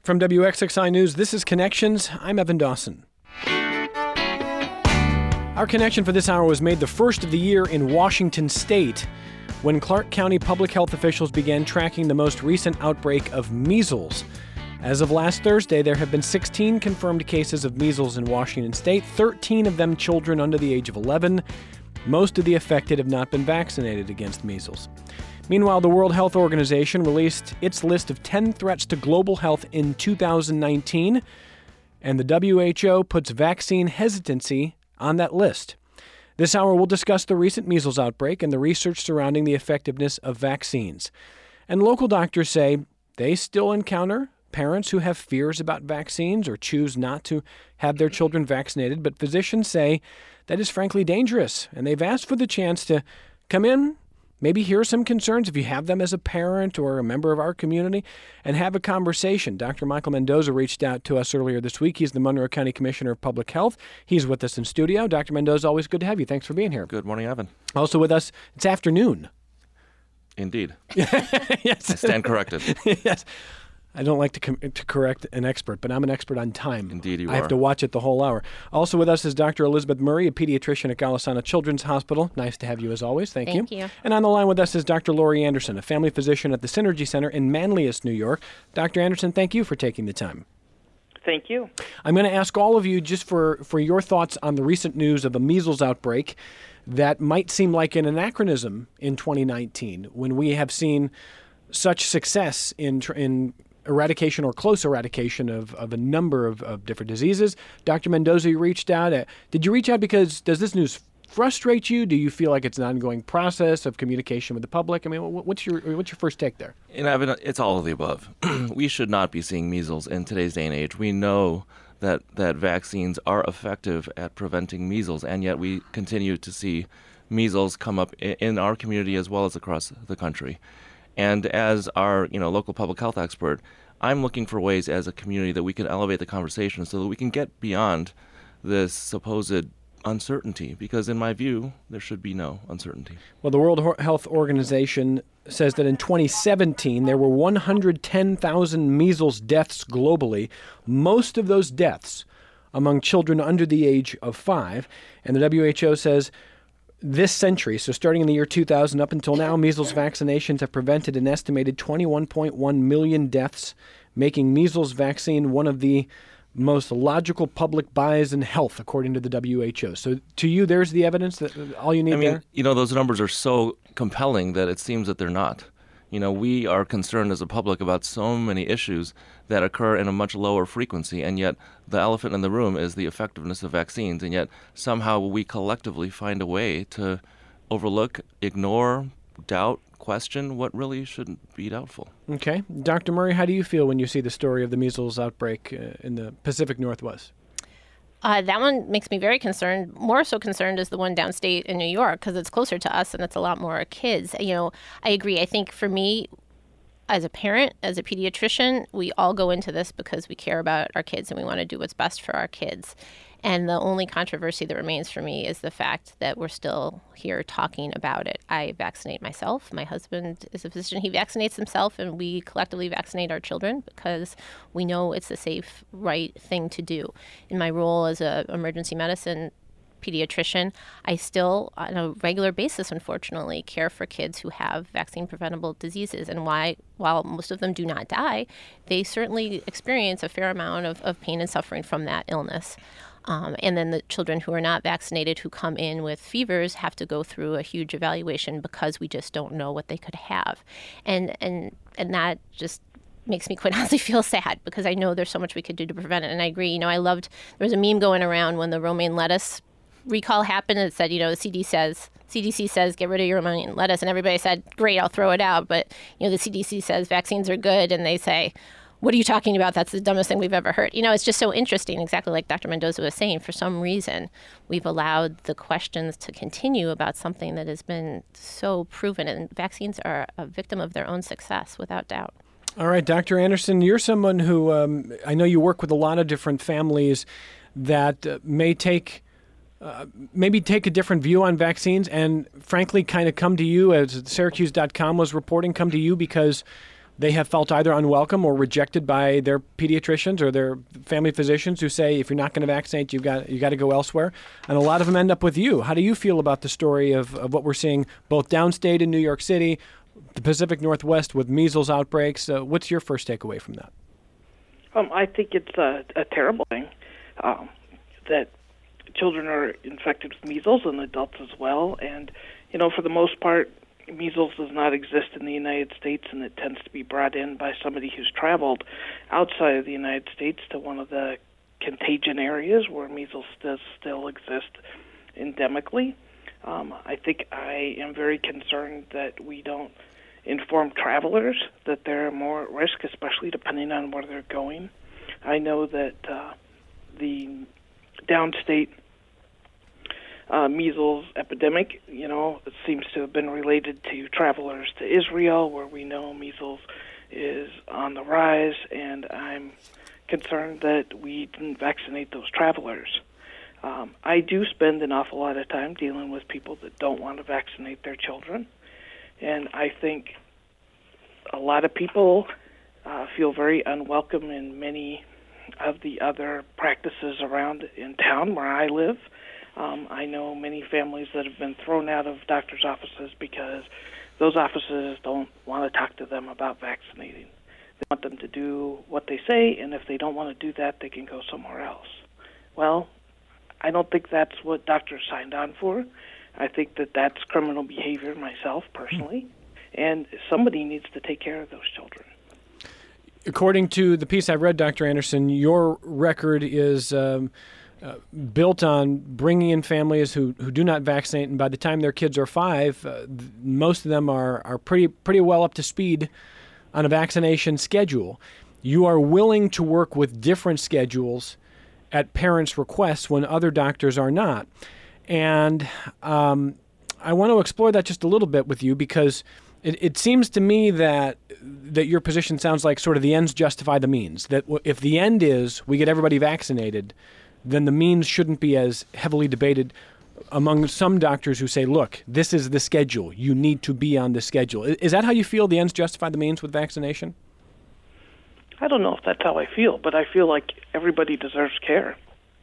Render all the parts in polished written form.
From WXXI News, this is Connections. I'm Evan Dawson. Our connection for this hour was made the first of the year in Washington State when Clark County public health officials began tracking the most recent outbreak of measles. As of last Thursday, there have been 16 confirmed cases of measles in Washington State, 13 of them children under the age of 11. Most of the affected have not been vaccinated against measles. Meanwhile, the World Health Organization released its list of 10 threats to global health in 2019, and the WHO puts vaccine hesitancy on that list. This hour, we'll discuss the recent measles outbreak and the research surrounding the effectiveness of vaccines. And local doctors say they still encounter parents who have fears about vaccines or choose not to have their children vaccinated, but physicians say that is frankly dangerous, and they've asked for the chance to come in, maybe hear some concerns if you have them as a parent or a member of our community, and have a conversation. Dr. Michael Mendoza reached out to us earlier this week. He's the Monroe County Commissioner of Public Health. He's with us in studio. Dr. Mendoza, always good to have you. Thanks for being here. Good morning, Evan. Also with us, it's afternoon. Indeed. Yes. I stand corrected. Yes. I don't like to correct an expert, but I'm an expert on time. Indeed you are. I have to watch it the whole hour. Also with us is Dr. Elizabeth Murray, a pediatrician at Golisano Children's Hospital. Nice to have you as always. Thank you. Thank you. And on the line with us is Dr. Lori Anderson, a family physician at the Synergy Center in Manlius, New York. Dr. Anderson, thank you for taking the time. Thank you. I'm going to ask all of you just for your thoughts on the recent news of a measles outbreak that might seem like an anachronism in 2019 when we have seen such success in eradication or close eradication of a number of different diseases. Dr. Mendoza, you reached out. Did you reach out because does this news frustrate you? Do you feel like it's an ongoing process of communication with the public? I mean, what's your first take there? It's all of the above. We should not be seeing measles in today's day and age. We know that vaccines are effective at preventing measles, and yet we continue to see measles come up in our community as well as across the country. And as our local public health expert, I'm looking for ways as a community that we can elevate the conversation so that we can get beyond this supposed uncertainty, because in my view, there should be no uncertainty. Well, the World Health Organization says that in 2017, there were 110,000 measles deaths globally, most of those deaths among children under the age of 5. And the WHO says this century, so starting in the year 2000 up until now, measles vaccinations have prevented an estimated 21.1 million deaths, making measles vaccine one of the most logical public buys in health, according to the WHO. So to you, there's the evidence that all you need there? Those numbers are so compelling that it seems that they're not. We are concerned as a public about so many issues that occur in a much lower frequency, and yet the elephant in the room is the effectiveness of vaccines, and yet somehow we collectively find a way to overlook, ignore, doubt, question what really shouldn't be doubtful. Okay. Dr. Murray, how do you feel when you see the story of the measles outbreak in the Pacific Northwest? That one makes me very concerned. More so concerned is the one downstate in New York because it's closer to us and it's a lot more kids. I agree. I think for me, as a parent, as a pediatrician, we all go into this because we care about our kids and we want to do what's best for our kids. And the only controversy that remains for me is the fact that we're still here talking about it. I vaccinate myself. My husband is a physician. He vaccinates himself, and we collectively vaccinate our children because we know it's the safe, right thing to do. In my role as an emergency medicine pediatrician, I still, on a regular basis, unfortunately, care for kids who have vaccine-preventable diseases. And while most of them do not die, they certainly experience a fair amount of pain and suffering from that illness. And then the children who are not vaccinated who come in with fevers have to go through a huge evaluation because we just don't know what they could have. And that just makes me quite honestly feel sad because I know there's so much we could do to prevent it. And I agree. There was a meme going around when the romaine lettuce recall happened and it said, the CDC says get rid of your romaine lettuce. And everybody said, great, I'll throw it out. But, the CDC says vaccines are good. And they say, what are you talking about? That's the dumbest thing we've ever heard. It's just so interesting, exactly like Dr. Mendoza was saying. For some reason, we've allowed the questions to continue about something that has been so proven. And vaccines are a victim of their own success, without doubt. All right, Dr. Anderson, you're someone who, I know you work with a lot of different families that may take a different view on vaccines and frankly kind of come to you, as Syracuse.com was reporting, come to you because they have felt either unwelcome or rejected by their pediatricians or their family physicians who say, if you're not going to vaccinate, you got to go elsewhere. And a lot of them end up with you. How do you feel about the story of what we're seeing both downstate in New York City, the Pacific Northwest with measles outbreaks? What's your first takeaway from that? I think it's a terrible thing that children are infected with measles and adults as well. And, for the most part, measles does not exist in the United States, and it tends to be brought in by somebody who's traveled outside of the United States to one of the contagion areas where measles does still exist endemically. I think I am very concerned that we don't inform travelers that they're more at risk, especially depending on where they're going. I know that the downstate measles epidemic, it seems to have been related to travelers to Israel, where we know measles is on the rise, and I'm concerned that we didn't vaccinate those travelers. I do spend an awful lot of time dealing with people that don't want to vaccinate their children, and I think a lot of people feel very unwelcome in many of the other practices around in town where I live. I know many families that have been thrown out of doctors' offices because those offices don't want to talk to them about vaccinating. They want them to do what they say, and if they don't want to do that, they can go somewhere else. Well, I don't think that's what doctors signed on for. I think that that's criminal behavior myself, personally, and somebody needs to take care of those children. According to the piece I read, Dr. Anderson, your record is built on bringing in families who do not vaccinate, and by the time their kids are 5, most of them are pretty well up to speed on a vaccination schedule. You are willing to work with different schedules at parents' requests when other doctors are not. And I want to explore that just a little bit with you, because it seems to me that your position sounds like sort of the ends justify the means, that if the end is we get everybody vaccinated, then the means shouldn't be as heavily debated among some doctors who say, look, this is the schedule. You need to be on the schedule. Is that how you feel the ends justify the means with vaccination? I don't know if that's how I feel, but I feel like everybody deserves care.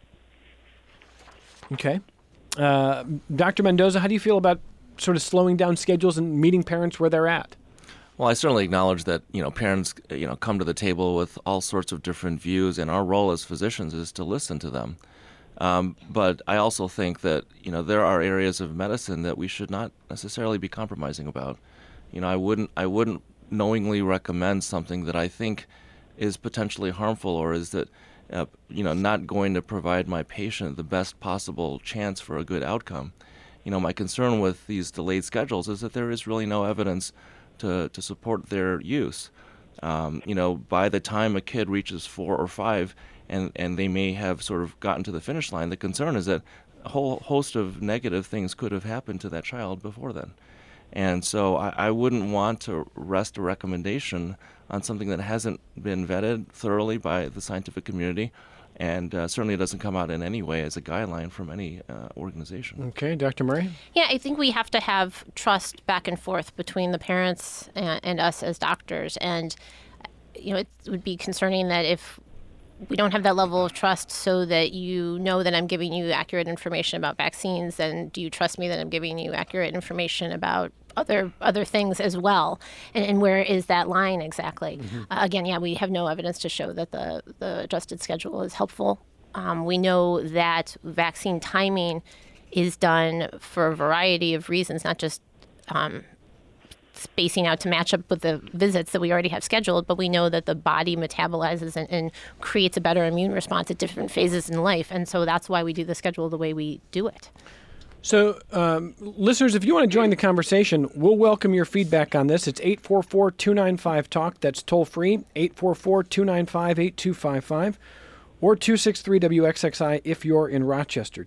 Okay. Dr. Mendoza, how do you feel about sort of slowing down schedules and meeting parents where they're at? Well, I certainly acknowledge that, parents, come to the table with all sorts of different views, and our role as physicians is to listen to them. But I also think that, there are areas of medicine that we should not necessarily be compromising about. I wouldn't knowingly recommend something that I think is potentially harmful, or is that, not going to provide my patient the best possible chance for a good outcome. My concern with these delayed schedules is that there is really no evidence to support their use. By the time a kid reaches 4 or 5 and they may have sort of gotten to the finish line, the concern is that a whole host of negative things could have happened to that child before then. And so I wouldn't want to rest a recommendation on something that hasn't been vetted thoroughly by the scientific community, and certainly it doesn't come out in any way as a guideline from any organization. Okay, Dr. Murray? Yeah, I think we have to have trust back and forth between the parents and us as doctors. And, it would be concerning that if we don't have that level of trust so that you know that I'm giving you accurate information about vaccines, then do you trust me that I'm giving you accurate information about other things as well? And where is that line exactly? Mm-hmm. Again, we have no evidence to show that the adjusted schedule is helpful. We know that vaccine timing is done for a variety of reasons, not just spacing out to match up with the visits that we already have scheduled, but we know that the body metabolizes and creates a better immune response at different phases in life. And so that's why we do the schedule the way we do it. So, listeners, if you want to join the conversation, we'll welcome your feedback on this. It's 844-295-TALK. That's toll free, 844-295-8255, or 263-WXXI if you're in Rochester,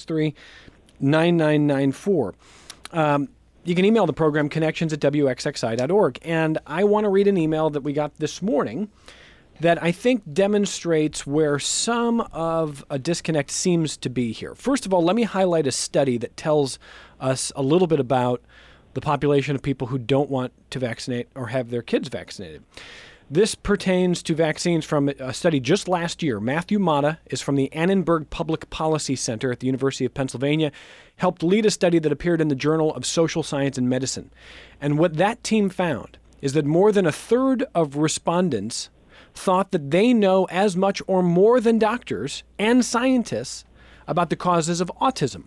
263-9994. You can email the program, connections@wxxi.org. And I want to read an email that we got this morning that I think demonstrates where some of a disconnect seems to be here. First of all, let me highlight a study that tells us a little bit about the population of people who don't want to vaccinate or have their kids vaccinated. This pertains to vaccines from a study just last year. Matthew Mata is from the Annenberg Public Policy Center at the University of Pennsylvania, helped lead a study that appeared in the Journal of Social Science and Medicine. And what that team found is that more than a third of respondents thought that they know as much or more than doctors and scientists about the causes of autism.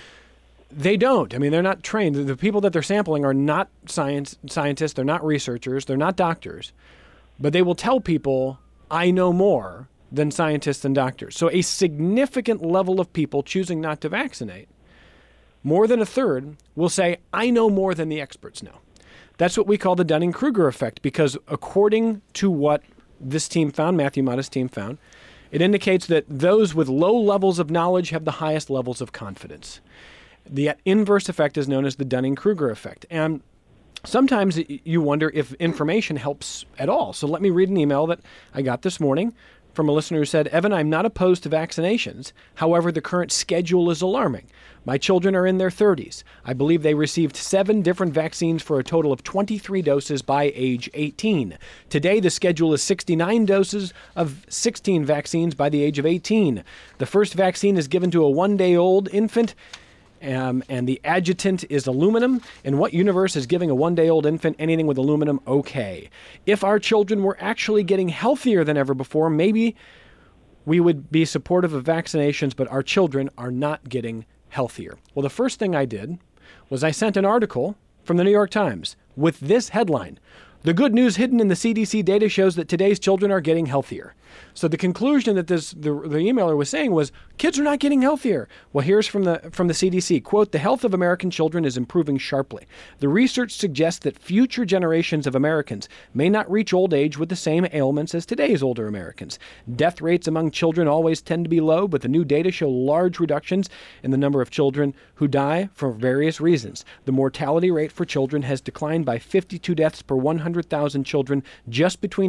They don't. I mean, they're not trained. The people that they're sampling are not scientists, they're not researchers, they're not doctors. But they will tell people, I know more than scientists and doctors. So a significant level of people choosing not to vaccinate, more than a third, will say, I know more than the experts know. That's what we call the Dunning-Kruger effect, because according to what this team found, Matthew Mata's team found, it indicates that those with low levels of knowledge have the highest levels of confidence. The inverse effect is known as the Dunning-Kruger effect. And sometimes you wonder if information helps at all. So let me read an email that I got this morning from a listener who said, Evan, I'm not opposed to vaccinations. However, the current schedule is alarming. My children are in their 30s. I believe they received 7 different vaccines for a total of 23 doses by age 18. Today, the schedule is 69 doses of 16 vaccines by the age of 18. The first vaccine is given to a 1-day-old infant, and the adjutant is aluminum. In what universe is giving a 1-day-old infant anything with aluminum okay? If our children were actually getting healthier than ever before, maybe we would be supportive of vaccinations, but our children are not getting healthier. Well, the first thing I did was I sent an article from the New York Times with this headline: The good news hidden in the CDC data shows that today's children are getting healthier. So the conclusion that the emailer was saying was kids are not getting healthier. Well, here's from the CDC, quote, the health of American children is improving sharply. The research suggests that future generations of Americans may not reach old age with the same ailments as today's older Americans. Death rates among children always tend to be low, but the new data show large reductions in the number of children who die for various reasons. The mortality rate for children has declined by 52 deaths per 100,000 children just between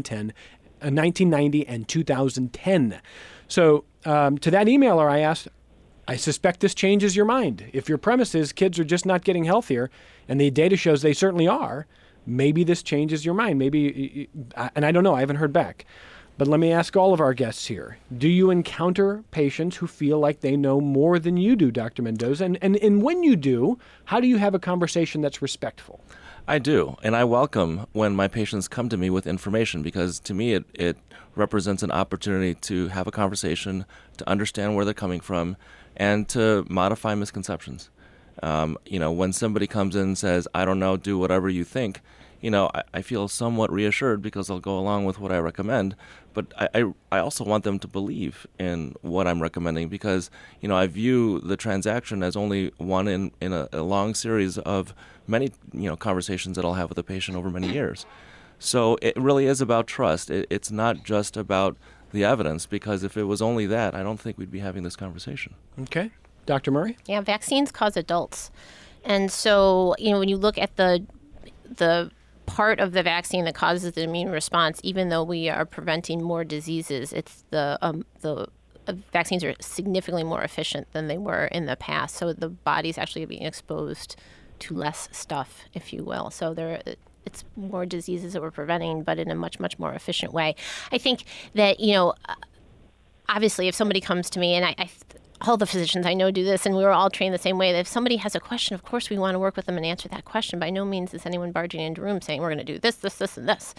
1990 and 2010. So to that emailer, I asked, I suspect this changes your mind. If your premise is kids are just not getting healthier, and the data shows they certainly are, maybe this changes your mind. Maybe, and I don't know, I haven't heard back. But let me ask all of our guests here. Do you encounter patients who feel like they know more than you do, Dr. Mendoza? And when you do, how do you have a conversation that's respectful? I do, and I welcome when my patients come to me with information, because to me it represents an opportunity to have a conversation, to understand where they're coming from, and to modify misconceptions. When somebody comes in and says, I don't know, do whatever you think, I feel somewhat reassured because I'll go along with what I recommend. But I also want them to believe in what I'm recommending, because, I view the transaction as only one in a long series of many, conversations that I'll have with a patient over many years. So it really is about trust. It's not just about the evidence, because if it was only that, I don't think we'd be having this conversation. Okay. Dr. Murray? Yeah, vaccines cause adults. And so, when you look at the part of the vaccine that causes the immune response, even though we are preventing more diseases, it's the vaccines are significantly more efficient than they were in the past. So the body's actually being exposed to less stuff, if you will. So it's more diseases that we're preventing, but in a much, much more efficient way. I think that, obviously if somebody comes to me, and I all the physicians I know do this, and we were all trained the same way, that if somebody has a question, of course we want to work with them and answer that question. By no means is anyone barging into a room saying, we're going to do this, this, this, and this.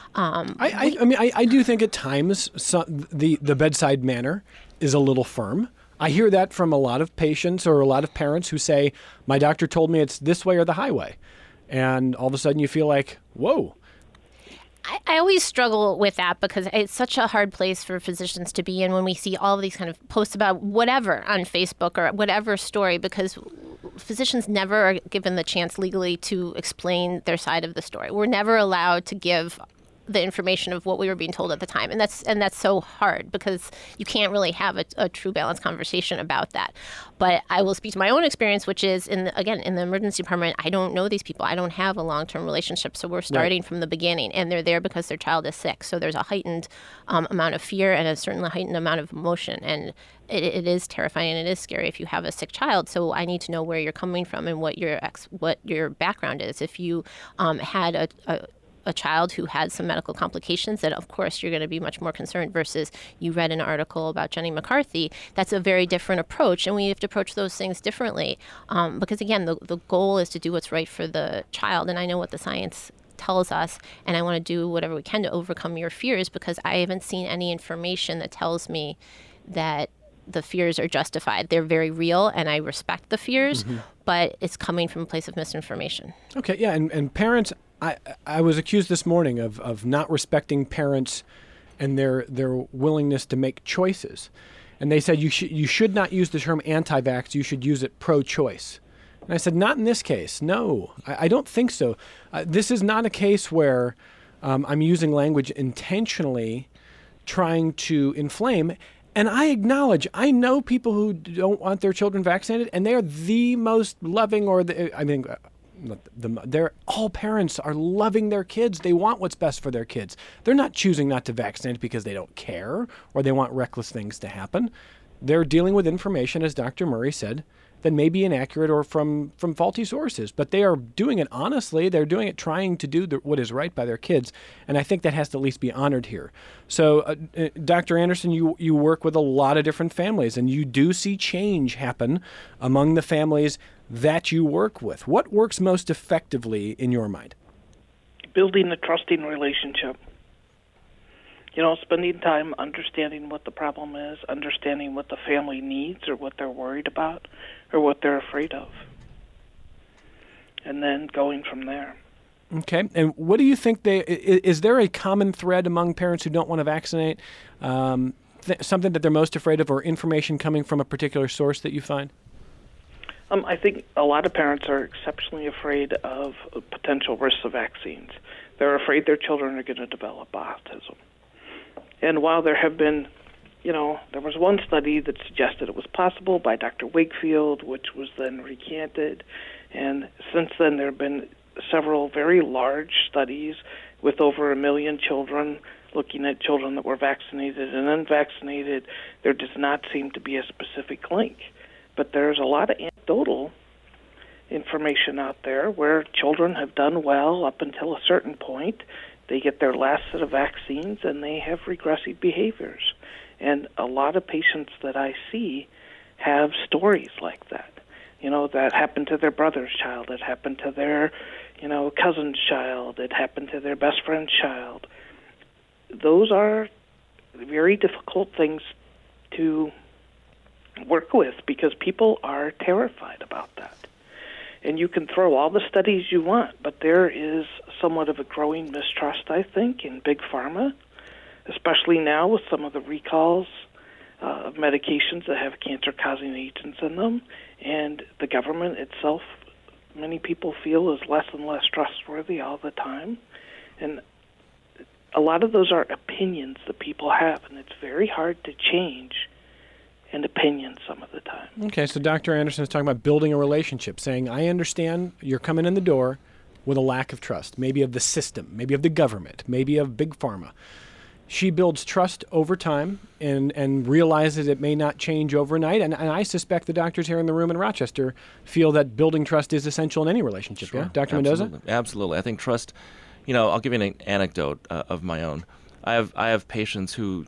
I do think at times the bedside manner is a little firm. I hear that from a lot of patients or a lot of parents who say, my doctor told me it's this way or the highway. And all of a sudden you feel like, whoa. I always struggle with that, because it's such a hard place for physicians to be in when we see all of these kind of posts about whatever on Facebook or whatever story, because physicians never are given the chance legally to explain their side of the story. We're never allowed to give the information of what we were being told at the time. And that's so hard because you can't really have a true balanced conversation about that. But I will speak to my own experience, which is in the emergency department, I don't know these people. I don't have a long-term relationship. So we're starting from the beginning, and they're there because their child is sick. So there's a heightened amount of fear and a certainly heightened amount of emotion. And it is terrifying and it is scary if you have a sick child. So I need to know where you're coming from and what your background is. If you had a child who had some medical complications, then of course you're going to be much more concerned versus you read an article about Jenny McCarthy. That's a very different approach, and we have to approach those things differently because, again, the goal is to do what's right for the child, and I know what the science tells us, and I want to do whatever we can to overcome your fears because I haven't seen any information that tells me that the fears are justified. They're very real, and I respect the fears, but it's coming from a place of misinformation. Okay, yeah, and parents, I was accused this morning of not respecting parents and their willingness to make choices. And they said you should not use the term anti-vax, you should use it pro-choice. And I said, not in this case. No, I don't think so. This is not a case where I'm using language intentionally trying to inflame. And I acknowledge, I know people who don't want their children vaccinated, and they are the most loving, all parents are loving their kids. They want what's best for their kids. They're not choosing not to vaccinate because they don't care or they want reckless things to happen. They're dealing with information, as Dr. Murray said, that may be inaccurate or from faulty sources. But they are doing it honestly. They're doing it trying to do what is right by their kids. And I think that has to at least be honored here. So, Dr. Anderson, you work with a lot of different families, and you do see change happen among the families that you work with. What works most effectively in your mind? Building a trusting relationship. Spending time understanding what the problem is, understanding what the family needs or what they're worried about or what they're afraid of, and then going from there. Okay. And what do you think is there a common thread among parents who don't want to vaccinate, something that they're most afraid of or information coming from a particular source that you find? I think a lot of parents are exceptionally afraid of potential risks of vaccines. They're afraid their children are going to develop autism. And while there have been, there was one study that suggested it was possible by Dr. Wakefield, which was then recanted. And since then, there have been several very large studies with over 1 million children looking at children that were vaccinated and unvaccinated. There does not seem to be a specific link. But there's a lot of anecdotal information out there where children have done well up until a certain point. They get their last set of vaccines and they have regressive behaviors. And a lot of patients that I see have stories like that. That happened to their brother's child, it happened to their, cousin's child, it happened to their best friend's child. Those are very difficult things to work with because people are terrified about that. And you can throw all the studies you want, but there is somewhat of a growing mistrust, I think, in big pharma, especially now with some of the recalls of medications that have cancer-causing agents in them. And the government itself, many people feel, is less and less trustworthy all the time. And a lot of those are opinions that people have, and it's very hard to change an opinion some of the time. Okay, so Dr. Anderson is talking about building a relationship, saying, I understand you're coming in the door with a lack of trust, maybe of the system, maybe of the government, maybe of big pharma. She builds trust over time and realizes it may not change overnight. And I suspect the doctors here in the room in Rochester feel that building trust is essential in any relationship. Sure. Yeah, Dr. Absolutely. Mendoza? Absolutely. I think trust, I'll give you an anecdote of my own. I have patients who,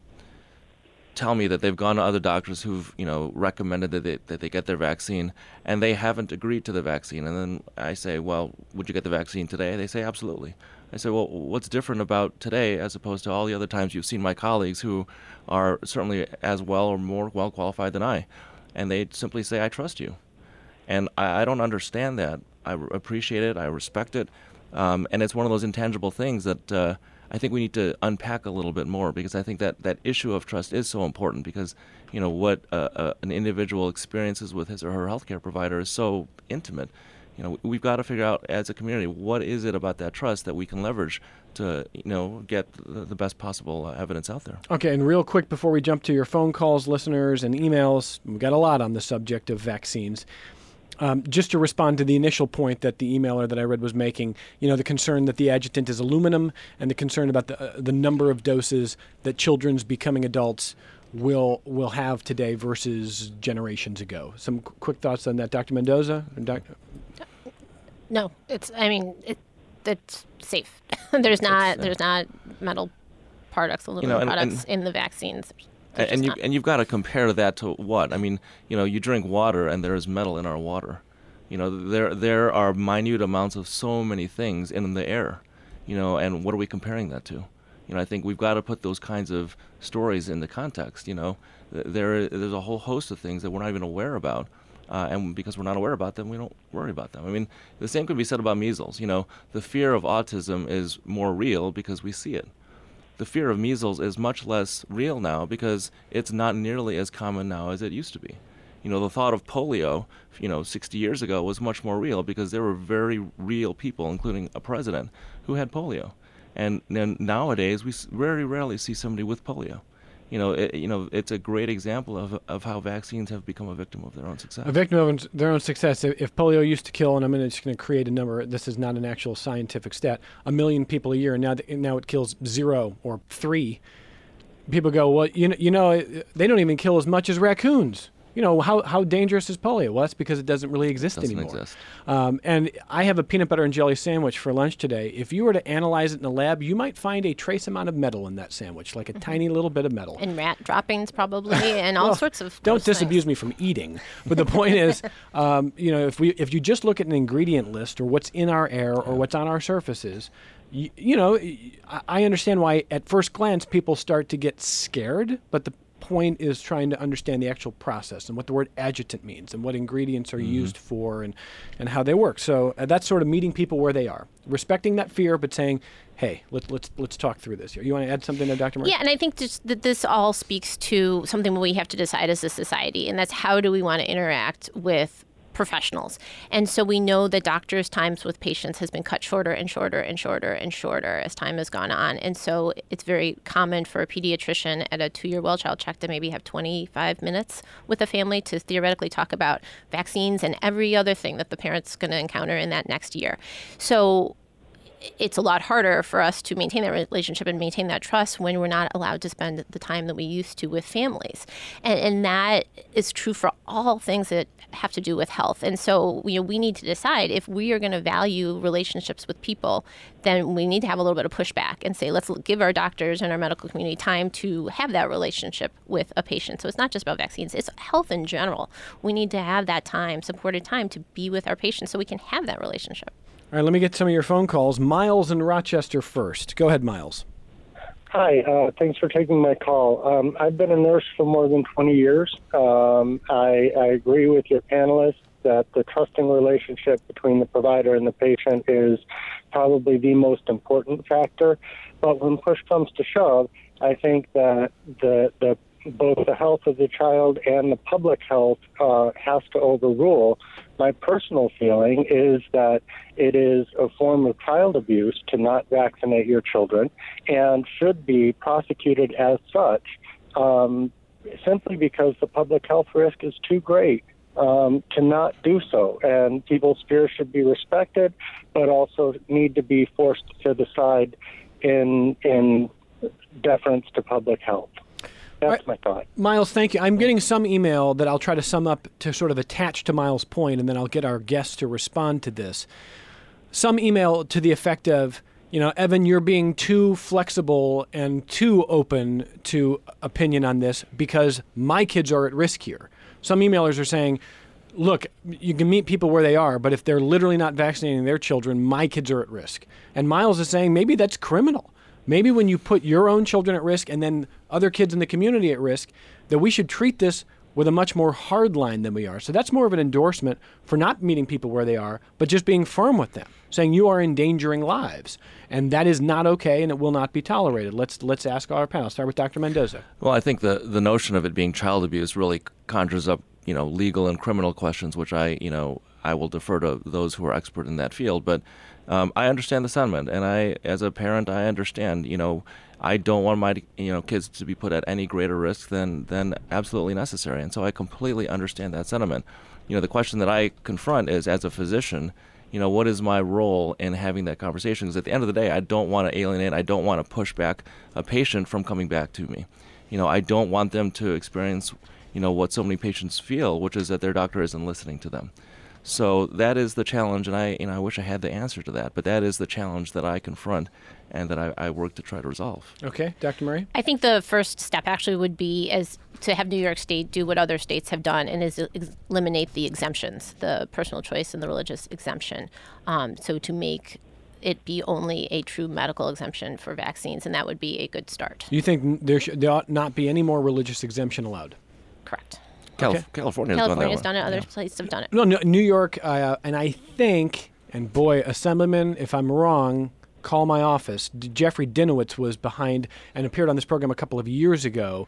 tell me that they've gone to other doctors who've, recommended that they get their vaccine, and they haven't agreed to the vaccine. And then I say, well, would you get the vaccine today? They say, absolutely. I say, well, what's different about today as opposed to all the other times you've seen my colleagues who are certainly as well or more well qualified than I? And they simply say, I trust you. And I don't understand that. I appreciate it. I respect it. And it's one of those intangible things that I think we need to unpack a little bit more, because I think that issue of trust is so important, because what an individual experiences with his or her healthcare provider is so intimate. We've got to figure out as a community, what is it about that trust that we can leverage to, get the best possible evidence out there. Okay, and real quick before we jump to your phone calls, listeners, and emails, we've got a lot on the subject of vaccines. Just to respond to the initial point that the emailer that I read was making, the concern that the adjutant is aluminum and the concern about the number of doses that children's becoming adults will have today versus generations ago. Some quick thoughts on that, Dr. Mendoza? No, it's safe. There's not metal products, aluminum products in the vaccines. And you've got to compare that to what? You drink water and there is metal in our water. There are minute amounts of so many things in the air. And what are we comparing that to? I think we've got to put those kinds of stories into context. There's a whole host of things that we're not even aware about. And because we're not aware about them, we don't worry about them. The same could be said about measles. The fear of autism is more real because we see it. The fear of measles is much less real now because it's not nearly as common now as it used to be. The thought of polio, 60 years ago was much more real because there were very real people, including a president, who had polio. And then nowadays, we very rarely see somebody with polio. It's a great example of how vaccines have become a victim of their own success. A victim of their own success. If polio used to kill, and I'm just going to create a number, this is not an actual scientific stat, 1 million people a year, and now it kills 0 or 3. People go, well, they don't even kill as much as raccoons. How dangerous is polio? Well, that's because it doesn't really exist anymore. Exist. And I have a peanut butter and jelly sandwich for lunch today. If you were to analyze it in a lab, you might find a trace amount of metal in that sandwich, like a tiny little bit of metal. And rat droppings probably, and all sorts of Don't disabuse me from eating. But the point is, if you just look at an ingredient list or what's in our air or what's on our surfaces, I understand why at first glance people start to get scared, but the point is trying to understand the actual process and what the word adjutant means and what ingredients are used for and how they work. So that's sort of meeting people where they are, respecting that fear, but saying, hey, let's talk through this here. You want to add something to Dr. Mark? Yeah, and I think just that this all speaks to something we have to decide as a society, and that's how do we want to interact with professionals. And so we know that doctors' times with patients has been cut shorter and shorter and shorter and shorter as time has gone on. And so it's very common for a pediatrician at a 2-year well-child check to maybe have 25 minutes with a family to theoretically talk about vaccines and every other thing that the parent's going to encounter in that next year. So it's a lot harder for us to maintain that relationship and maintain that trust when we're not allowed to spend the time that we used to with families. And that is true for all things that have to do with health. And so we need to decide if we are going to value relationships with people, then we need to have a little bit of pushback and say, let's give our doctors and our medical community time to have that relationship with a patient. So it's not just about vaccines, it's health in general. We need to have that time, supported time to be with our patients so we can have that relationship. All right, let me get some of your phone calls. Miles in Rochester first. Go ahead, Miles. Hi, thanks for taking my call. I've been a nurse for more than 20 years. I agree with your panelists that the trusting relationship between the provider and the patient is probably the most important factor. But when push comes to shove, I think that both the health of the child and the public health has to overrule. My personal feeling is that it is a form of child abuse to not vaccinate your children and should be prosecuted as such simply because the public health risk is too great to not do so. And people's fears should be respected, but also need to be forced to the side in deference to public health. That's my thought. Miles, thank you. I'm getting some email that I'll try to sum up to sort of attach to Miles' point, and then I'll get our guests to respond to this. Some email to the effect of, Evan, you're being too flexible and too open to opinion on this because my kids are at risk here. Some emailers are saying, look, you can meet people where they are, but if they're literally not vaccinating their children, my kids are at risk. And Miles is saying maybe that's criminal. Maybe when you put your own children at risk and then other kids in the community at risk, that we should treat this with a much more hard line than we are. So that's more of an endorsement for not meeting people where they are, but just being firm with them, saying you are endangering lives. And that is not okay and it will not be tolerated. Let's ask our panel. Start with Dr. Mendoza. Well, I think the notion of it being child abuse really conjures up, legal and criminal questions, which I I will defer to those who are expert in that field. But I understand the sentiment, and as a parent, I understand. I don't want my kids to be put at any greater risk than absolutely necessary, and so I completely understand that sentiment. The question that I confront is, as a physician, what is my role in having that conversation? Because at the end of the day, I don't want to alienate, I don't want to push back a patient from coming back to me. I don't want them to experience, what so many patients feel, which is that their doctor isn't listening to them. So that is the challenge, and I wish I had the answer to that, but that is the challenge that I confront and that I work to try to resolve. Okay, Dr. Murray? I think the first step actually would be to have New York State do what other states have done, and eliminate the exemptions, the personal choice and the religious exemption. So to make it be only a true medical exemption for vaccines, and that would be a good start. You think there ought not be any more religious exemption allowed? Correct. California's done it. Other places have done it. No, New York, and I think, and boy, Assemblyman, if I'm wrong, call my office. Jeffrey Dinowitz was behind and appeared on this program a couple of years ago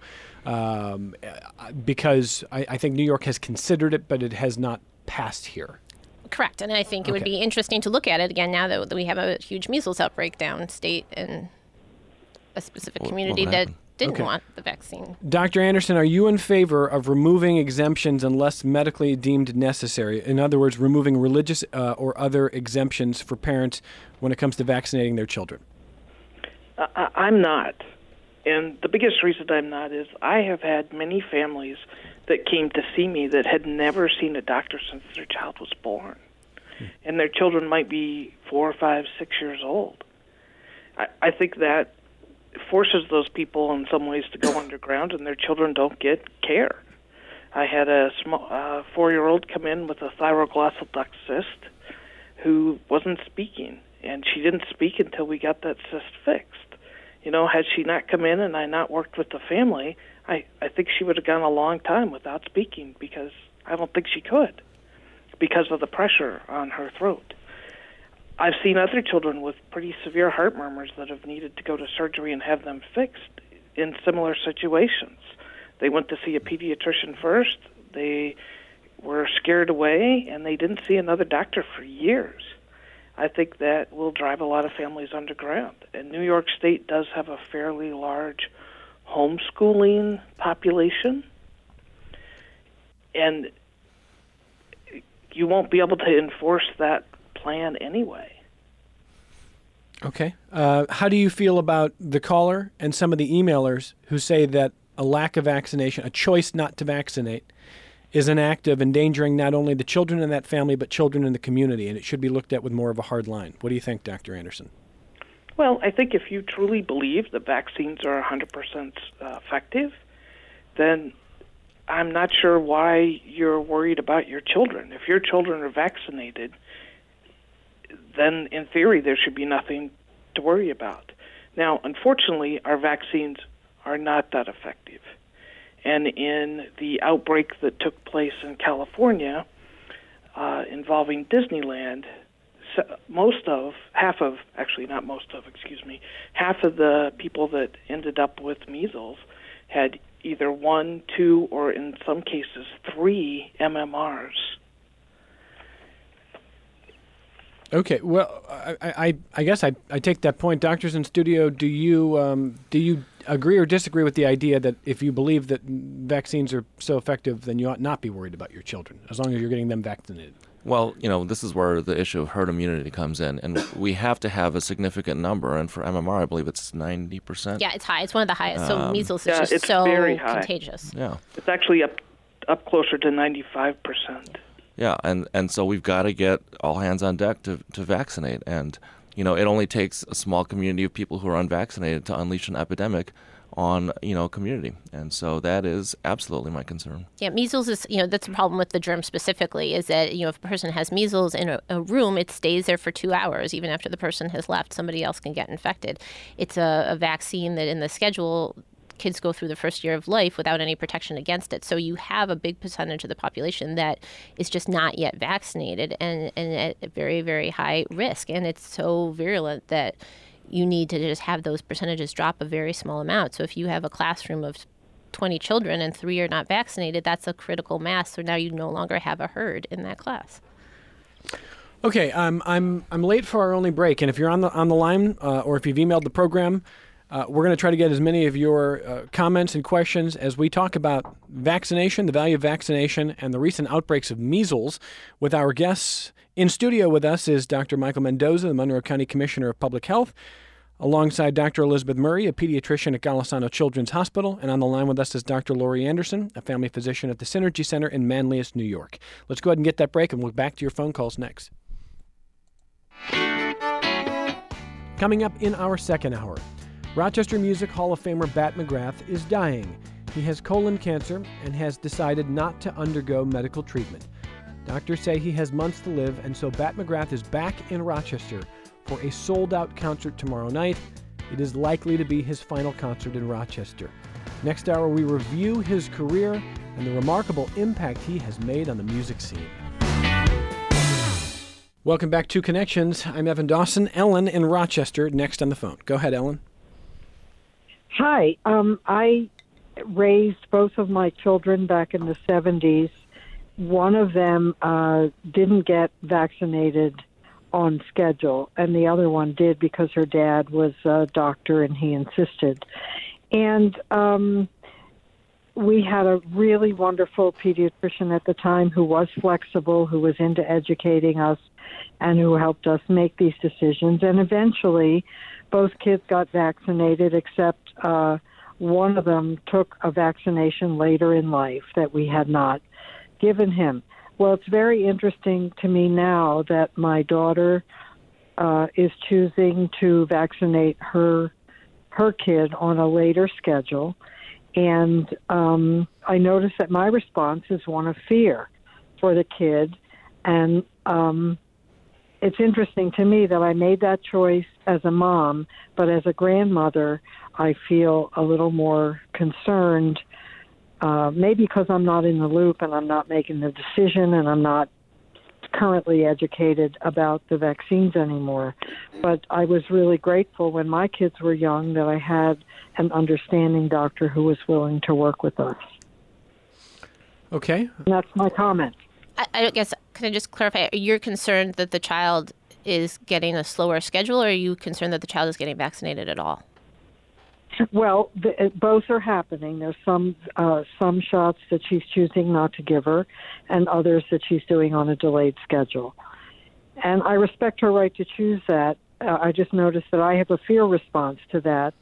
because I think New York has considered it, but it has not passed here. Correct. And I think it would be interesting to look at it again now that we have a huge measles outbreak downstate in a specific community that didn't want the vaccine. Dr. Anderson, are you in favor of removing exemptions unless medically deemed necessary? In other words, removing religious or other exemptions for parents when it comes to vaccinating their children? I'm not. And the biggest reason I'm not is I have had many families that came to see me that had never seen a doctor since their child was born. And their children might be 4, 5, 6 years old. I think that forces those people in some ways to go underground, and their children don't get care. I had a 4-year-old come in with a thyroglossal duct cyst who wasn't speaking, and she didn't speak until we got that cyst fixed. Had she not come in and I not worked with the family, I think she would have gone a long time without speaking, because I don't think she could, because of the pressure on her throat. I've seen other children with pretty severe heart murmurs that have needed to go to surgery and have them fixed in similar situations. They went to see a pediatrician first, they were scared away, and they didn't see another doctor for years. I think that will drive a lot of families underground. And New York State does have a fairly large homeschooling population, and you won't be able to enforce that plan anyway. Okay. How do you feel about the caller and some of the emailers who say that a lack of vaccination, a choice not to vaccinate, is an act of endangering not only the children in that family, but children in the community, and it should be looked at with more of a hard line? What do you think, Dr. Anderson? Well, I think if you truly believe that vaccines are 100% effective, then I'm not sure why you're worried about your children. If your children are vaccinated, then in theory there should be nothing to worry about. Now, unfortunately, our vaccines are not that effective. And in the outbreak that took place in California involving Disneyland, half of the people that ended up with measles had either 1, 2, or in some cases 3 MMRs. Okay, well, I guess I take that point. Doctors in studio, do you agree or disagree with the idea that if you believe that vaccines are so effective, then you ought not be worried about your children, as long as you're getting them vaccinated? Well, this is where the issue of herd immunity comes in, and we have to have a significant number, and for MMR, I believe it's 90%. Yeah, it's high. It's one of the highest. So measles is just it's so very high. contagious. Yeah. It's actually up closer to 95%. Yeah, and so we've got to get all hands on deck to vaccinate. And, it only takes a small community of people who are unvaccinated to unleash an epidemic on, a community. And so that is absolutely my concern. Yeah, measles is, that's a problem with the germ specifically, is that, if a person has measles in a room, it stays there for 2 hours. Even after the person has left, somebody else can get infected. It's a vaccine that in the schedule, kids go through the first year of life without any protection against it. So you have a big percentage of the population that is just not yet vaccinated and at a very, very high risk. And it's so virulent that you need to just have those percentages drop a very small amount. So if you have a classroom of 20 children and 3 are not vaccinated, that's a critical mass. So now you no longer have a herd in that class. Okay, I'm late for our only break, and if you're on the line or if you've emailed the program, we're going to try to get as many of your comments and questions as we talk about vaccination, the value of vaccination, and the recent outbreaks of measles with our guests. In studio with us is Dr. Michael Mendoza, the Monroe County Commissioner of Public Health, alongside Dr. Elizabeth Murray, a pediatrician at Golisano Children's Hospital, and on the line with us is Dr. Lori Anderson, a family physician at the Synergy Center in Manlius, New York. Let's go ahead and get that break, and we'll back to your phone calls next. Coming up in our second hour, Rochester Music Hall of Famer Bat McGrath is dying. He has colon cancer and has decided not to undergo medical treatment. Doctors say he has months to live, and so Bat McGrath is back in Rochester for a sold-out concert tomorrow night. It is likely to be his final concert in Rochester. Next hour, we review his career and the remarkable impact he has made on the music scene. Welcome back to Connections. I'm Evan Dawson. Ellen in Rochester next on the phone. Go ahead, Ellen. Hi. I raised both of my children back in the 70s. One of them didn't get vaccinated on schedule, and the other one did because her dad was a doctor and he insisted. And we had a really wonderful pediatrician at the time who was flexible, who was into educating us, and who helped us make these decisions. And eventually, both kids got vaccinated, except one of them took a vaccination later in life that we had not given him. Well, it's very interesting to me now that my daughter is choosing to vaccinate her kid on a later schedule. And I noticed that my response is one of fear for the kid. And it's interesting to me that I made that choice as a mom, but as a grandmother, I feel a little more concerned, maybe because I'm not in the loop and I'm not making the decision and I'm not currently educated about the vaccines anymore. But I was really grateful when my kids were young that I had an understanding doctor who was willing to work with us. Okay. And that's my comment. I guess, can I just clarify, you're concerned that the child is getting a slower schedule, or are you concerned that the child is getting vaccinated at all? Well, both are happening. There's some shots that she's choosing not to give her, and others that she's doing on a delayed schedule. And I respect her right to choose that. I just noticed that I have a fear response to that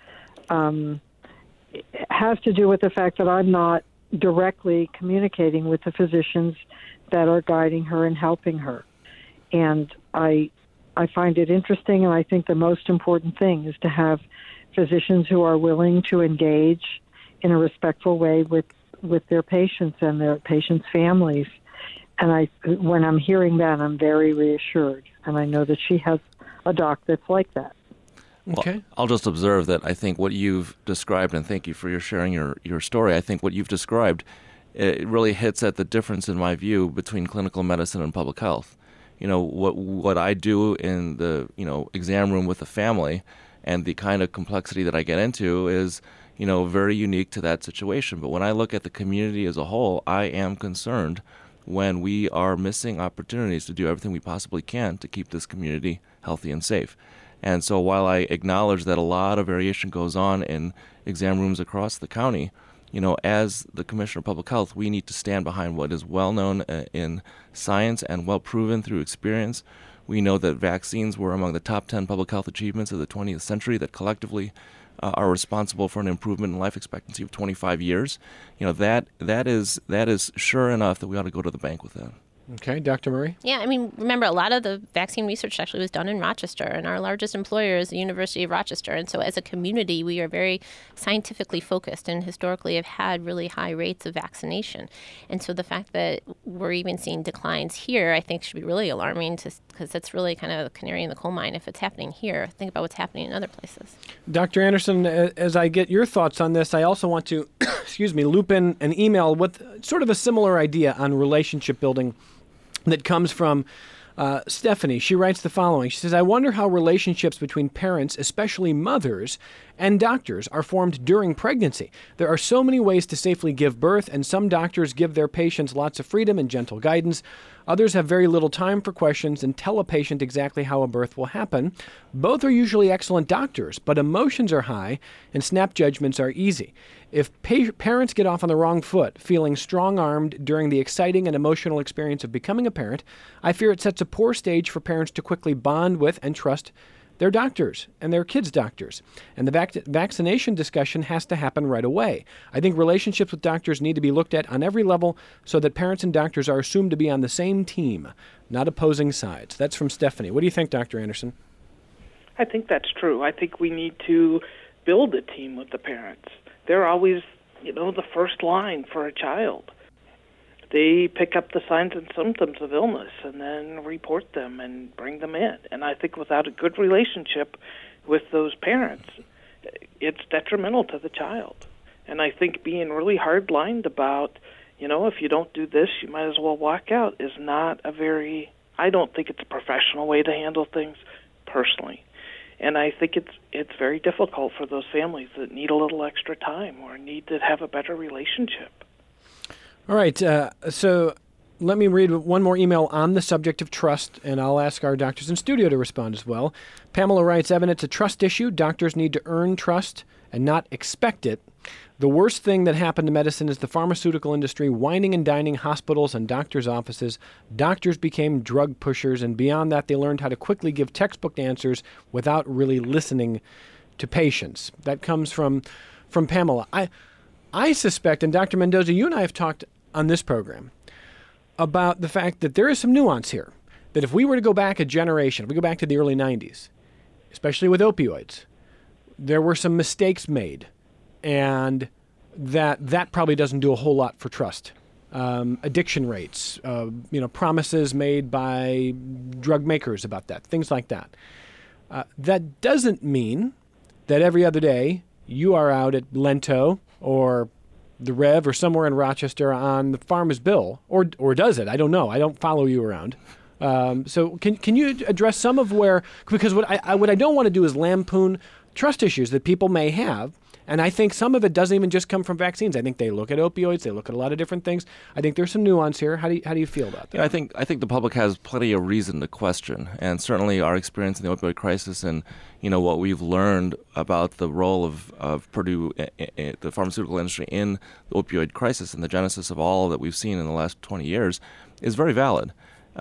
has to do with the fact that I'm not directly communicating with the physicians that are guiding her and helping her. And I find it interesting, and I think the most important thing is to have physicians who are willing to engage in a respectful way with their patients and their patients' families. And when I'm hearing that, I'm very reassured. And I know that she has a doc that's like that. Okay. Well, I'll just observe that I think what you've described, and thank you for sharing your story, I think what you've described, it really hits at the difference, in my view, between clinical medicine and public health. You know, what I do in the, exam room with the family and the kind of complexity that I get into is, very unique to that situation. But when I look at the community as a whole, I am concerned when we are missing opportunities to do everything we possibly can to keep this community healthy and safe. And so while I acknowledge that a lot of variation goes on in exam rooms across the county, as the Commissioner of Public Health, we need to stand behind what is well known in science and well proven through experience. We know that vaccines were among the top 10 public health achievements of the 20th century that collectively are responsible for an improvement in life expectancy of 25 years. That is sure enough that we ought to go to the bank with that. Okay, Dr. Murray? Yeah, I mean, remember, a lot of the vaccine research actually was done in Rochester, and our largest employer is the University of Rochester. And so as a community, we are very scientifically focused and historically have had really high rates of vaccination. And so the fact that we're even seeing declines here, I think, should be really alarming, because that's really kind of a canary in the coal mine. If it's happening here, think about what's happening in other places. Dr. Anderson, as I get your thoughts on this, I also want to, loop in an email with sort of a similar idea on relationship building that comes from Stephanie. She writes the following. She says, I wonder how relationships between parents, especially mothers, and doctors are formed during pregnancy. There are so many ways to safely give birth, and some doctors give their patients lots of freedom and gentle guidance. Others have very little time for questions and tell a patient exactly how a birth will happen. Both are usually excellent doctors, but emotions are high and snap judgments are easy. If parents get off on the wrong foot, feeling strong-armed during the exciting and emotional experience of becoming a parent, I fear it sets a poor stage for parents to quickly bond with and trust their doctors and their kids' doctors. And the vaccination discussion has to happen right away. I think relationships with doctors need to be looked at on every level so that parents and doctors are assumed to be on the same team, not opposing sides. That's from Stephanie. What do you think, Dr. Anderson? I think that's true. I think we need to build a team with the parents. They're always, the first line for a child. They pick up the signs and symptoms of illness and then report them and bring them in. And I think without a good relationship with those parents, it's detrimental to the child. And I think being really hard-lined about, if you don't do this, you might as well walk out is not I don't think it's a professional way to handle things personally. And I think it's very difficult for those families that need a little extra time or need to have a better relationship. All right, so let me read one more email on the subject of trust, and I'll ask our doctors in studio to respond as well. Pamela writes, Evan, it's a trust issue. Doctors need to earn trust and not expect it. The worst thing that happened to medicine is the pharmaceutical industry whining and dining hospitals and doctors' offices. Doctors became drug pushers, and beyond that, they learned how to quickly give textbook answers without really listening to patients. That comes from Pamela. I suspect, and Dr. Mendoza, you and I have talked on this program about the fact that there is some nuance here. That if we were to go back a generation, if we go back to the early 90s, especially with opioids, there were some mistakes made, and that probably doesn't do a whole lot for trust. Addiction rates, promises made by drug makers about that, things like that. That doesn't mean that every other day you are out at Lento or the Rev or somewhere in Rochester on the Farmer's Bill, or does it? I don't know. I don't follow you around. So can you address some of because what I don't want to do is lampoon trust issues that people may have, and I think some of it doesn't even just come from vaccines. I think they look at opioids, they look at a lot of different things. I think there's some nuance here. How do you feel about that? Yeah, I think the public has plenty of reason to question, and certainly our experience in the opioid crisis and what we've learned about the role of Purdue, the pharmaceutical industry in the opioid crisis and the genesis of all that we've seen in the last 20 years is very valid.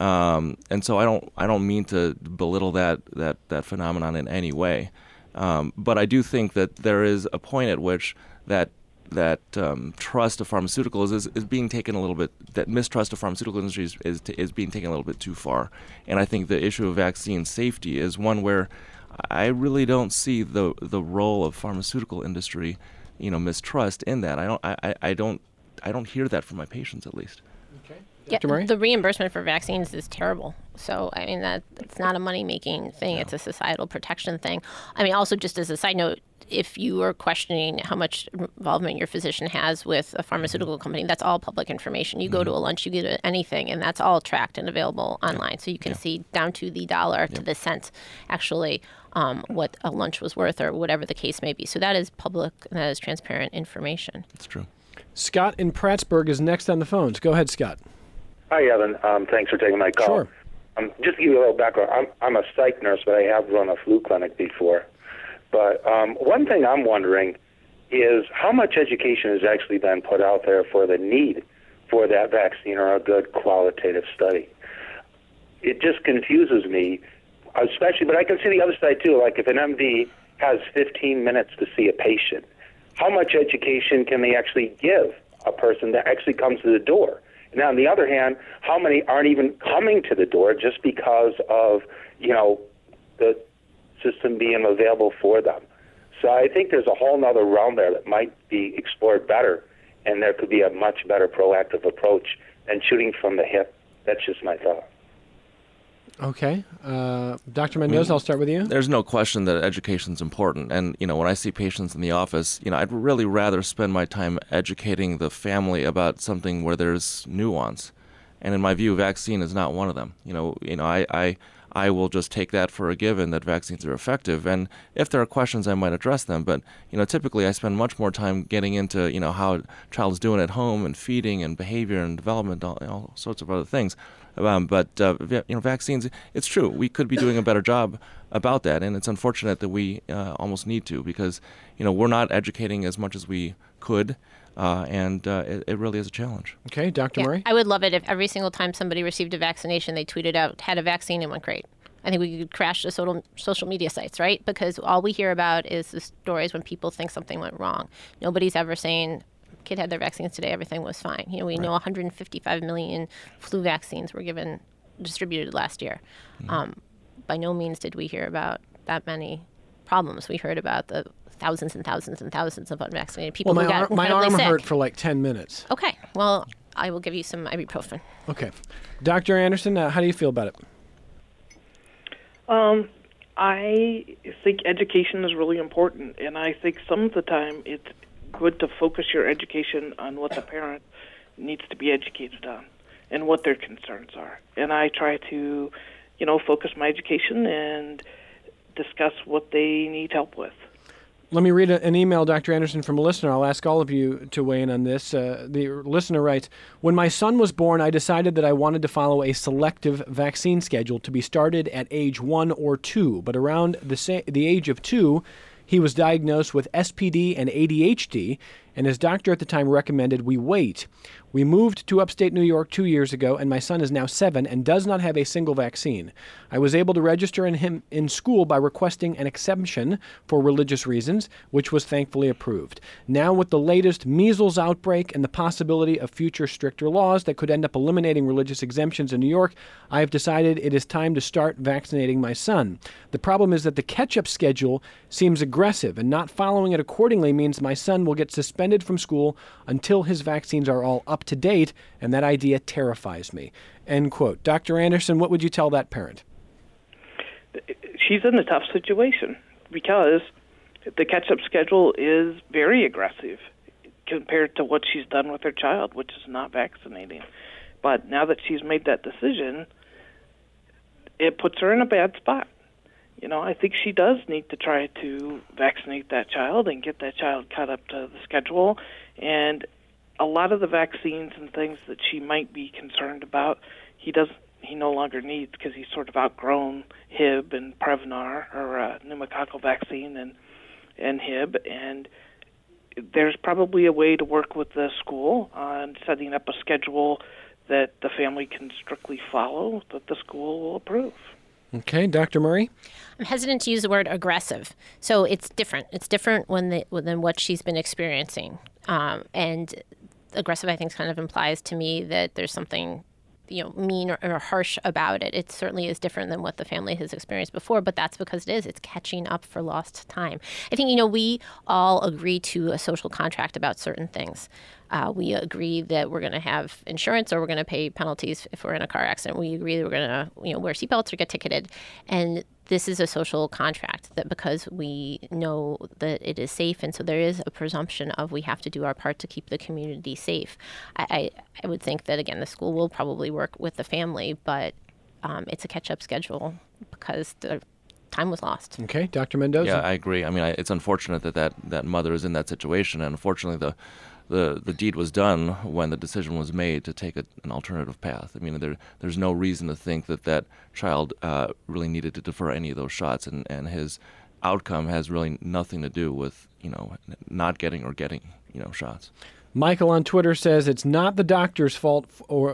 And so I don't mean to belittle that phenomenon in any way. But I do think that there is a point at which that trust of pharmaceuticals is being taken a little bit. That mistrust of pharmaceutical industries is being taken a little bit too far. And I think the issue of vaccine safety is one where I really don't see the role of pharmaceutical industry, mistrust in that. I don't hear that from my patients, at least. Okay. Yeah, Dr. Murray? the reimbursement for vaccines is terrible. So, it's not a money-making thing. No. It's a societal protection thing. Also, just as a side note, if you are questioning how much involvement your physician has with a pharmaceutical company, that's all public information. You go to a lunch, you get anything, and that's all tracked and available online. So you can see down to the dollar, to the cent, actually, what a lunch was worth or whatever the case may be. So that is public and that is transparent information. That's true. Scott in Prattsburg is next on the phones. Go ahead, Scott. Hi, Evan. Thanks for taking my call. Sure. Just to give you a little background, I'm a psych nurse, but I have run a flu clinic before. But one thing I'm wondering is how much education has actually been put out there for the need for that vaccine or a good qualitative study. It just confuses me, especially, but I can see the other side too. Like if an MD has 15 minutes to see a patient, how much education can they actually give a person that actually comes to the door? Now, on the other hand, how many aren't even coming to the door just because of, the system being available for them? So I think there's a whole other realm there that might be explored better, and there could be a much better proactive approach than shooting from the hip. That's just my thought. Okay. Dr. Mendoza, I'll start with you. There's no question that education is important. And, when I see patients in the office, I'd really rather spend my time educating the family about something where there's nuance. And in my view, vaccine is not one of them. I I will just take that for a given that vaccines are effective. And if there are questions, I might address them. But, typically I spend much more time getting into, how a child is doing at home and feeding and behavior and development, all sorts of other things. But vaccines, it's true. We could be doing a better job about that. And it's unfortunate that we almost need to because, we're not educating as much as we could. And it really is a challenge. Okay, Dr. Murray? I would love it if every single time somebody received a vaccination, they tweeted out, had a vaccine and went great. I think we could crash the social media sites, right? Because all we hear about is the stories when people think something went wrong. Nobody's ever saying, kid had their vaccines today, everything was fine. We know 155 million flu vaccines were distributed last year. Mm-hmm. By no means did we hear about that many problems. We heard about the thousands and thousands and thousands of unvaccinated people who got my arm sick. hurt for like 10 minutes. Okay. Well, I will give you some ibuprofen. Okay. Dr. Anderson, how do you feel about it? I think education is really important, and I think some of the time it's good to focus your education on what the parent needs to be educated on and what their concerns are. And I try to, focus my education and discuss what they need help with. Let me read an email, Dr. Anderson, from a listener. I'll ask all of you to weigh in on this. The listener writes, when my son was born, I decided that I wanted to follow a selective vaccine schedule to be started at age 1 or 2. But around the age of 2, he was diagnosed with SPD and ADHD, and his doctor at the time recommended we wait. We moved to upstate New York 2 years ago, and my son is now 7 and does not have a single vaccine. I was able to register him in school by requesting an exemption for religious reasons, which was thankfully approved. Now, with the latest measles outbreak and the possibility of future stricter laws that could end up eliminating religious exemptions in New York, I have decided it is time to start vaccinating my son. The problem is that the catch-up schedule seems aggressive, and not following it accordingly means my son will get suspended from school until his vaccines are all up to date, and that idea terrifies me. End quote. Dr. Anderson, what would you tell that parent? She's in a tough situation because the catch-up schedule is very aggressive compared to what she's done with her child, which is not vaccinating. But now that she's made that decision, it puts her in a bad spot. I think she does need to try to vaccinate that child and get that child caught up to the schedule. And a lot of the vaccines and things that she might be concerned about, he no longer needs because he's sort of outgrown Hib and Prevnar, or pneumococcal vaccine and Hib. And there's probably a way to work with the school on setting up a schedule that the family can strictly follow, that the school will approve. Okay, Dr. Murray? I'm hesitant to use the word aggressive. So it's different. It's different than what she's been experiencing. And aggressive, I think, kind of implies to me that there's something mean or harsh about it. It certainly is different than what the family has experienced before, but that's because it's catching up for lost time. I think, we all agree to a social contract about certain things. We agree that we're going to have insurance or we're going to pay penalties if we're in a car accident. We agree that we're going to, wear seatbelts or get ticketed. And this is a social contract that because we know that it is safe, and so there is a presumption of we have to do our part to keep the community safe. I would think that, again, the school will probably work with the family, but it's a catch-up schedule because the time was lost. Okay, Dr. Mendoza? Yeah, I agree. I mean, it's unfortunate that mother is in that situation, and unfortunately the deed was done when the decision was made to take an alternative path. I mean, there's no reason to think that child really needed to defer any of those shots, and his outcome has really nothing to do with, not getting or getting, shots. Michael on Twitter says it's not the doctor's fault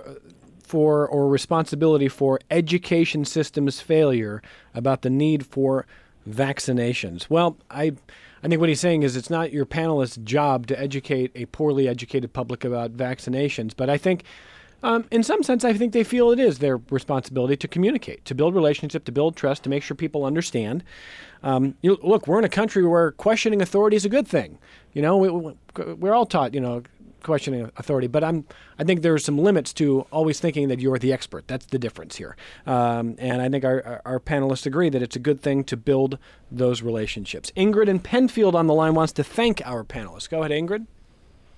or responsibility for education system's failure about the need for vaccinations. Well, I think what he's saying is it's not your panelist's job to educate a poorly educated public about vaccinations. But I think, in some sense, I think they feel it is their responsibility to communicate, to build relationship, to build trust, to make sure people understand. Look, we're in a country where questioning authority is a good thing. We're all taught, questioning authority, but I think there are some limits to always thinking that you're the expert. That's the difference here. And I think our panelists agree that it's a good thing to build those relationships. Ingrid in Penfield on the line wants to thank our panelists. Go ahead, Ingrid.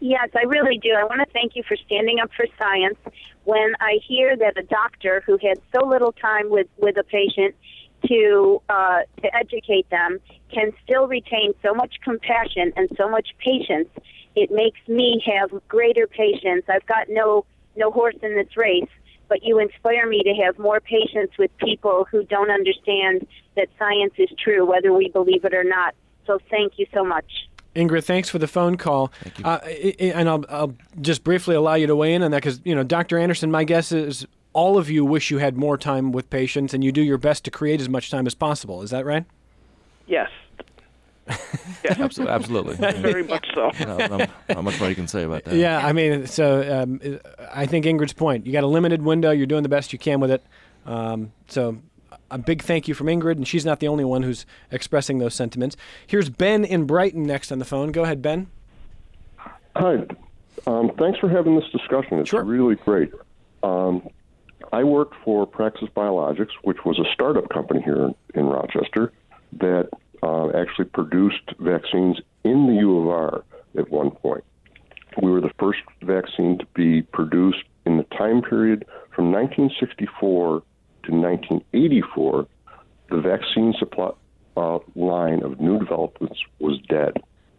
Yes, I really do. I want to thank you for standing up for science. When I hear that a doctor who had so little time with a patient to educate them can still retain so much compassion and so much patience, it makes me have greater patience. I've got no horse in this race, but you inspire me to have more patience with people who don't understand that science is true, whether we believe it or not. So thank you so much. Ingrid, thanks for the phone call. Thank you. And I'll just briefly allow you to weigh in on that because, Dr. Anderson, my guess is all of you wish you had more time with patients and you do your best to create as much time as possible. Is that right? Yes. Yeah. Absolutely. Very much so. Not much more you can say about that. Yeah, I mean, so I think Ingrid's point. You got a limited window. You're doing the best you can with it. So a big thank you from Ingrid, and she's not the only one who's expressing those sentiments. Here's Ben in Brighton next on the phone. Go ahead, Ben. Hi. Thanks for having this discussion. It's Sure. really great. I worked for Praxis Biologics, which was a startup company here in Rochester that actually produced vaccines in the U of R at one point. We were the first vaccine to be produced in the time period from 1964 to 1984. The vaccine supply line of new developments was dead.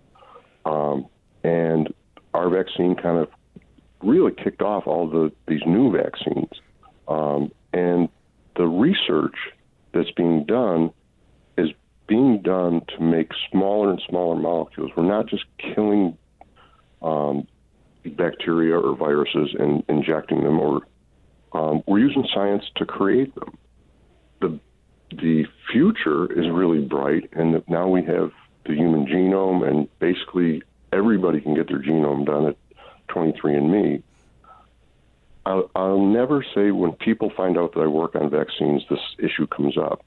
And our vaccine kind of really kicked off all these new vaccines. And the research that's being done is being done to make smaller and smaller molecules. We're not just killing bacteria or viruses and injecting them, or we're using science to create them. The future is really bright, and now we have the human genome, and basically everybody can get their genome done at 23andMe. I'll never say when people find out that I work on vaccines, this issue comes up.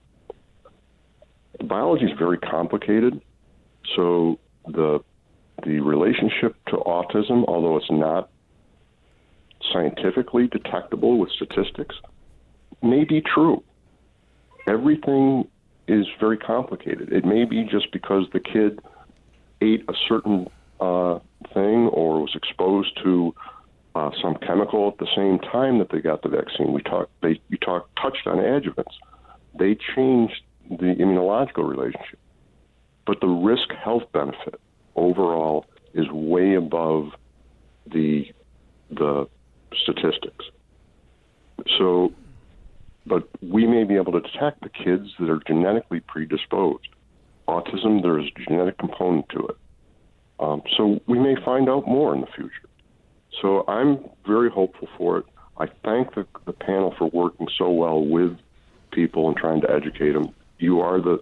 The biology is very complicated, so the relationship to autism, although it's not scientifically detectable with statistics, may be true. Everything is very complicated. It may be just because the kid ate a certain thing or was exposed to some chemical at the same time that they got the vaccine. You touched on adjuvants. They changed the immunological relationship, but the risk health benefit overall is way above the statistics. So, but we may be able to detect the kids that are genetically predisposed. Autism, there's a genetic component to it. So we may find out more in the future. So I'm very hopeful for it. I thank the panel for working so well with people and trying to educate them. You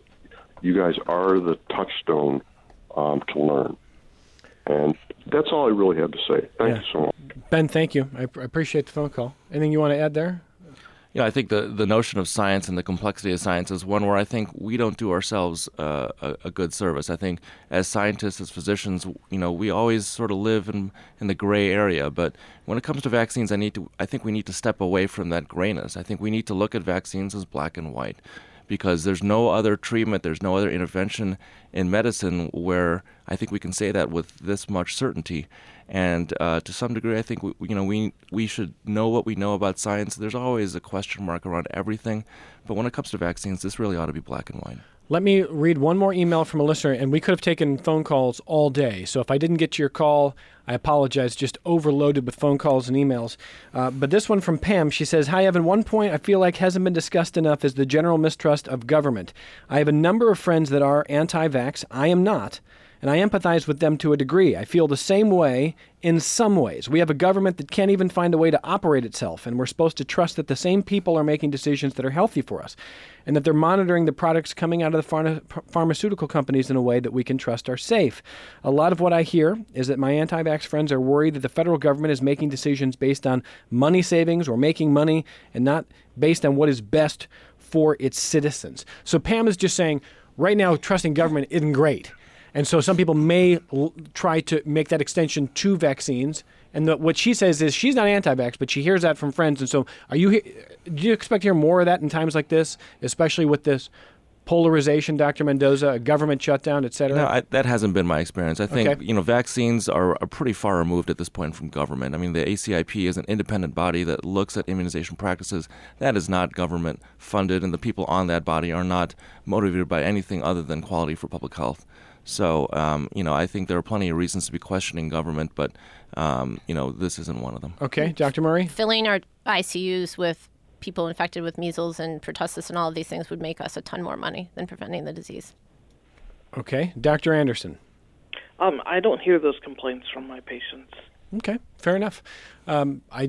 guys are the touchstone to learn. And that's all I really have to say. Thank you so much. Ben, thank you. I appreciate the phone call. Anything you want to add there? Yeah, I think the notion of science and the complexity of science is one where I think we don't do ourselves a good service. I think as scientists, as physicians, we always sort of live in the gray area. But when it comes to vaccines, I think we need to step away from that grayness. I think we need to look at vaccines as black and white, because there's no other treatment, there's no other intervention in medicine where I think we can say that with this much certainty. And to some degree, I think we should know what we know about science. There's always a question mark around everything, but when it comes to vaccines, this really ought to be black and white. Let me read one more email from a listener, and we could have taken phone calls all day. So if I didn't get to your call, I apologize, just overloaded with phone calls and emails. But this one from Pam, she says, "Hi, Evan. One point I feel like hasn't been discussed enough is the general mistrust of government. I have a number of friends that are anti-vax. I am not. And I empathize with them to a degree. I feel the same way in some ways. We have a government that can't even find a way to operate itself, and we're supposed to trust that the same people are making decisions that are healthy for us, and that they're monitoring the products coming out of the pharmaceutical companies in a way that we can trust are safe. A lot of what I hear is that my anti-vax friends are worried that the federal government is making decisions based on money savings or making money and not based on what is best for its citizens." So Pam is just saying, right now, trusting government isn't great. And so some people may try to make that extension to vaccines. And what she says is she's not anti-vax, but she hears that from friends. And so do you expect to hear more of that in times like this, especially with this polarization, Dr. Mendoza, a government shutdown, et cetera? No, that hasn't been my experience. I think, vaccines are pretty far removed at this point from government. I mean, the ACIP is an independent body that looks at immunization practices. That is not government funded, and the people on that body are not motivated by anything other than quality for public health. So, I think there are plenty of reasons to be questioning government, but, this isn't one of them. Okay. Dr. Murray? Filling our ICUs with people infected with measles and pertussis and all of these things would make us a ton more money than preventing the disease. Okay. Dr. Anderson? I don't hear those complaints from my patients. Okay. Fair enough. I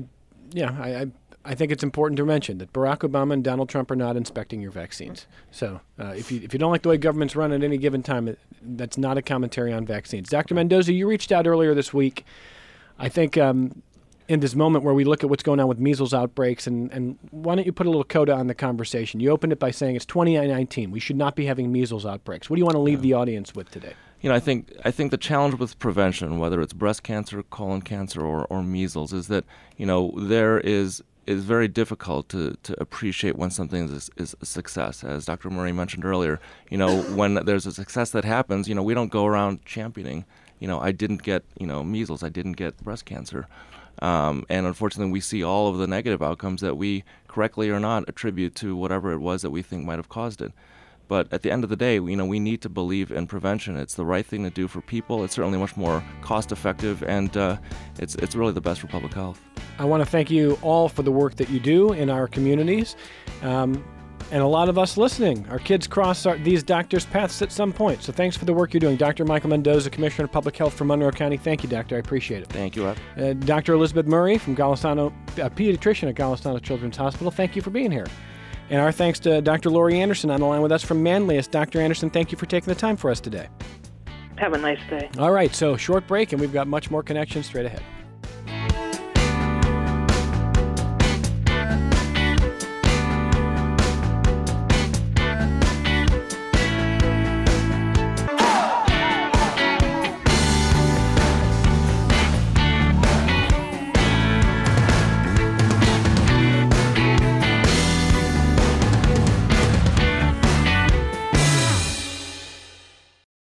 think it's important to mention that Barack Obama and Donald Trump are not inspecting your vaccines. So if you don't like the way government's run at any given time, that's not a commentary on vaccines. Dr. Mendoza, you reached out earlier this week. I think in this moment where we look at what's going on with measles outbreaks, and why don't you put a little coda on the conversation? You opened it by saying it's 2019. We should not be having measles outbreaks. What do you want to leave the audience with today? I think the challenge with prevention, whether it's breast cancer, colon cancer, or measles, is that, there is very difficult to appreciate when something is a success. As Dr. Murray mentioned earlier, when there's a success that happens, we don't go around championing, I didn't get, measles, I didn't get breast cancer. And unfortunately, we see all of the negative outcomes that we, correctly or not, attribute to whatever it was that we think might have caused it. But at the end of the day, we need to believe in prevention. It's the right thing to do for people. It's certainly much more cost-effective, and it's really the best for public health. I want to thank you all for the work that you do in our communities. And a lot of us listening, our kids cross these doctors' paths at some point. So thanks for the work you're doing. Dr. Michael Mendoza, Commissioner of Public Health for Monroe County. Thank you, Doctor. I appreciate it. Thank you, Ed. Dr. Elizabeth Murray from Golisano, a pediatrician at Golisano Children's Hospital. Thank you for being here. And our thanks to Dr. Lori Anderson on the line with us from Manlius. Dr. Anderson, thank you for taking the time for us today. Have a nice day. All right, so short break, and we've got much more Connection straight ahead.